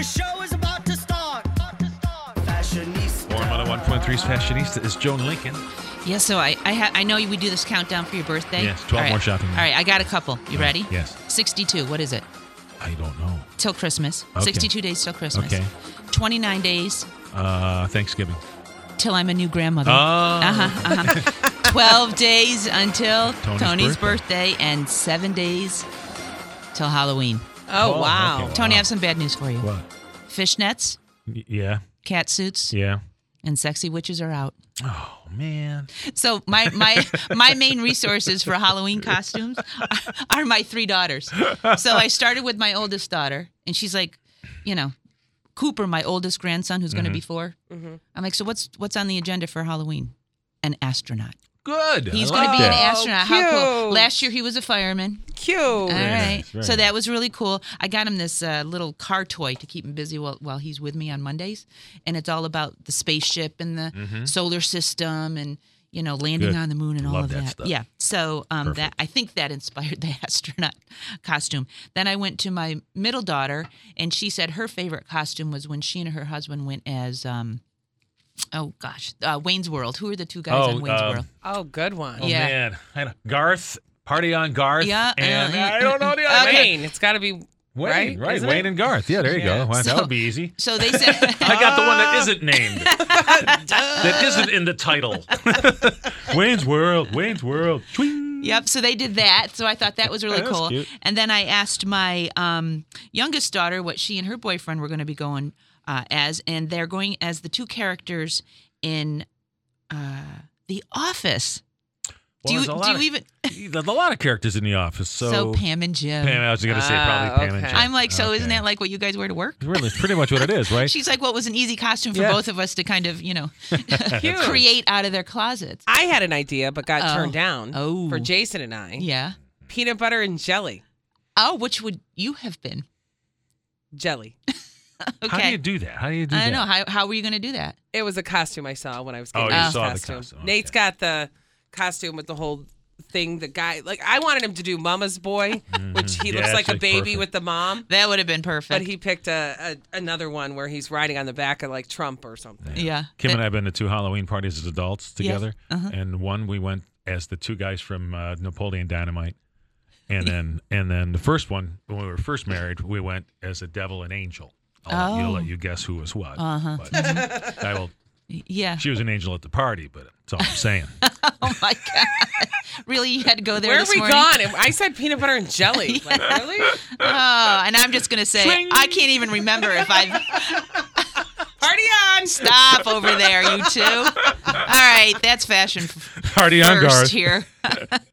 The show is about to start. Fashionista. Warm on 101.3's Fashionista is Joan Lincoln. Yeah, so I know we do this countdown for your birthday. Yes, 12 more shopping All right, I got a couple. You ready? Yes. 62. What is it? I don't know. Till Christmas. Okay. 62 days till Christmas. Okay. 29 days Thanksgiving. till I'm a new grandmother. Oh. 12 days until Tony's birthday and 7 days till Halloween. Oh, wow. okay. Tony, I have some bad news for you. What? Fishnets, Yeah. cat suits, Yeah. and sexy witches are out. Oh, man. So my main resources for Halloween costumes are my 3 daughters. So I started with my oldest daughter, and she's like, Cooper, my oldest grandson, who's going to be 4. Mm-hmm. I'm like, so what's on the agenda for Halloween? An astronaut. Good. He's I going to like be an that. astronaut. How cool! cute. Last year he was a fireman. Cute. All right, nice, very so nice. that was really cool. I got him this little car toy to keep him busy while he's with me on Mondays, and it's all about the spaceship and the solar system and landing Good. on the moon and all Love of that that. stuff. Yeah, so that Perfect. I think that inspired the astronaut costume. Then I went to my middle daughter, and she said her favorite costume was when she and her husband went as Wayne's World. Who are the 2 guys on Wayne's World? Oh, good one. Oh, Yeah. man. I know. Garth. Party on Garth. Yeah, And yeah. I don't know the other Okay. name. Wayne. It's got to be Wayne. Right. Isn't Wayne it? and Garth. Yeah, there you Yeah. go. Well, that So- would be easy. So they said. I got the one that isn't named. That isn't in the title. Wayne's World. Wayne's World. Twing. Yep. So they did that. So I thought that was really That's cool. cute. And then I asked my youngest daughter what she and her boyfriend were going to be going as, and they're going as the 2 characters in The Office. Well, there's a lot of characters in The Office. So, Pam and Jim? Pam, I was going to say probably Pam and okay. Jim. I'm like, so isn't Okay. that like what you guys wear to work? Really, it's pretty much what it is, right? She's like, well, it was an easy costume for Yeah. both of us to kind of, Cute. create out of their closets. I had an idea, but got Oh. turned down Oh. for Jason and I. Yeah. Peanut butter and jelly. Oh, which would you have been? Jelly. Okay. How do you do that? How do you do I that? don't know. How were you going to do that? It was a costume I saw when I was Oh, getting you this saw the costume. costume, okay. Nate's got the costume with the whole thing. The guy, I wanted him to do Mama's Boy, which he Yeah, looks like a actually baby perfect. with the mom. That would have been perfect. But he picked another one where he's riding on the back of Trump or something. yeah. Kim and I have been to 2 Halloween parties as adults together, Uh-huh. and one we went as the 2 guys from Napoleon Dynamite, and then the first one when we were first married, we went as a devil and angel. I'll let you guess who was what. Uh-huh. But I will. Yeah. She was an angel at the party, but that's all I'm saying. Oh my God. Really? You had to go there Where have this we morning? gone? I said peanut butter and jelly. Like, really? Oh, and I'm just going to say, Swing. I can't even remember if I've... Party on! Stop over there, you 2. All right, that's fashion Party on first Garth. here.